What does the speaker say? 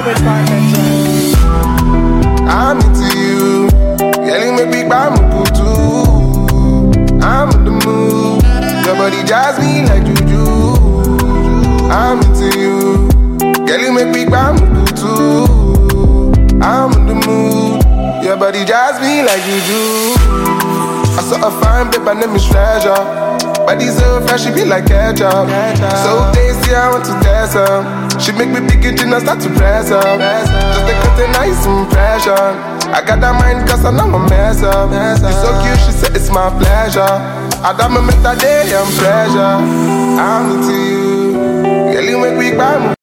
favorite part of trance. I'm into you. Girl, you make me buy my too. I'm in the mood. Your body jazz me like juju. I'm into you. Girl, you make me buy my too. I'm in the mood. Your body jazz me like juju. I saw a fine babe, her name is Treasure. Body so fresh, she be like ketchup. So tasty, I want to test her. She make me begin to start to press up. Just to cut a nice impression. I got that mind cause I know I'm a mess up. You so cute, she said it's my pleasure. I got my mental day and pressure. I'm into you. Girl, you make me buy